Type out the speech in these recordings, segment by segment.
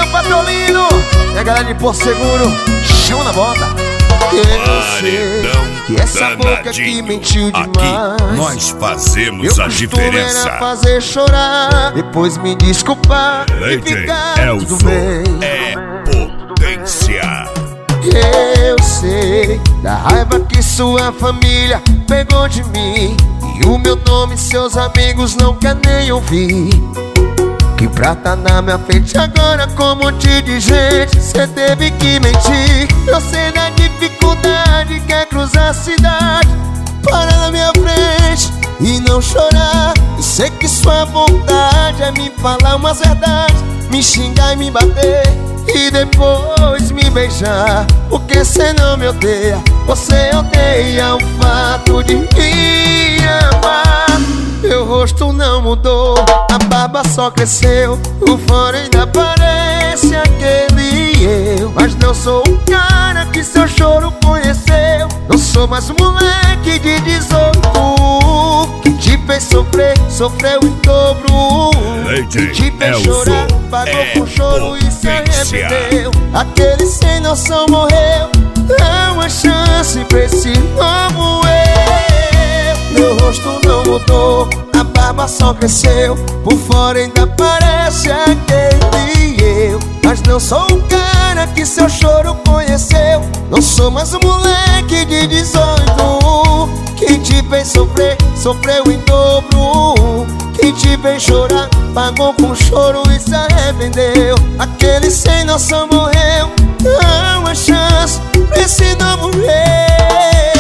meu Patrolino e a galera de Porto Seguro, chama na bota. Eu sei que essa boca aqui mentiu demais. Aqui nós fazemos a diferença. Era fazer chorar, depois me desculpar e ficar tudo bem. É potência. Eu sei da raiva que sua família pegou de mim, e o meu nome seus amigos não quer nem ouvir. Que pra tá na minha frente agora com um monte de gente, cê teve que mentir. Eu sei da dificuldade, quer cruzar a cidade, para na minha frente e não chorar. Eu sei que sua vontade é me falar umas verdades, me xingar e me bater e depois me beijar. Porque cê não me odeia, você odeia o fato de me amar. Meu rosto não mudou, a barba só cresceu, o fora ainda parece aquele eu. Mas não sou o cara que seu choro conheceu, não sou mais um moleque de 18 que te fez sofrer, sofreu em dobro. Que te fez chorar, pagou com choro e se arrependeu. Aquele sem noção morreu, dá uma chance pra esse novo eu. Meu rosto não mudou, a barba só cresceu, por fora ainda parece aquele eu. Mas não sou o cara que seu choro conheceu, não sou mais um moleque de 18 que te fez sofrer, sofreu em dobro. Que te fez chorar, pagou com choro e se arrependeu. Aquele sem noção morreu, dá uma chance pra esse novo eu.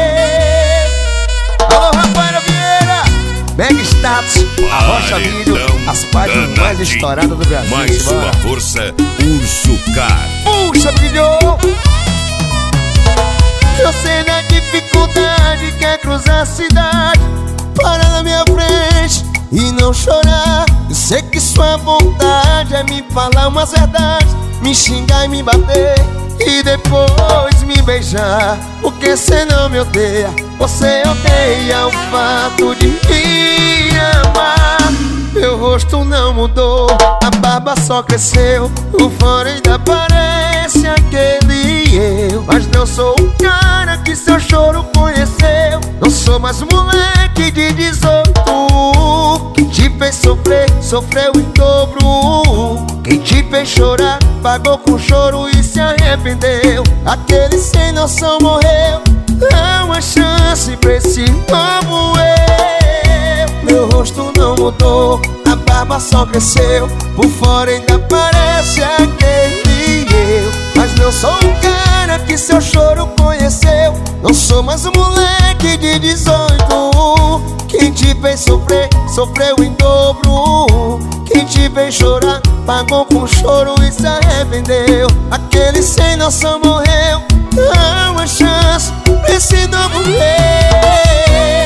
Alô, Rafaela Vieira, Mega Status, a Rocha Vídeo, as páginas mais estouradas do Brasil. Mais uma força, Urso Car. Puxa, vídeo! Eu sei da dificuldade, quer cruzar a cidade, para na minha frente e não chorar. Eu sei que sua vontade é me falar umas verdades, me xingar e me bater e depois me beijar. Porque cê não me odeia, você odeia o fato de me amar. Meu rosto não mudou, a barba só cresceu, o fora ainda parece aquele eu. Mas não sou o cara que seu choro conheceu, não sou mais um moleque de 18 que te fez sofrer, sofreu em dobro. Quem te fez chorar, pagou com choro e se arrependeu. Aquele sem noção morreu, dá uma chance pra esse novo eu. Meu rosto não mudou, a barba só cresceu, por fora ainda parece aquele eu. Mas não sou o cara que seu choro conheceu, não sou mais um moleque de 18 que te fez sofrer, sofreu em dobro. Quem te fez chorar, pagou com choro e se arrependeu. Aquele sem noção morreu, dá uma chance pra esse novo eu.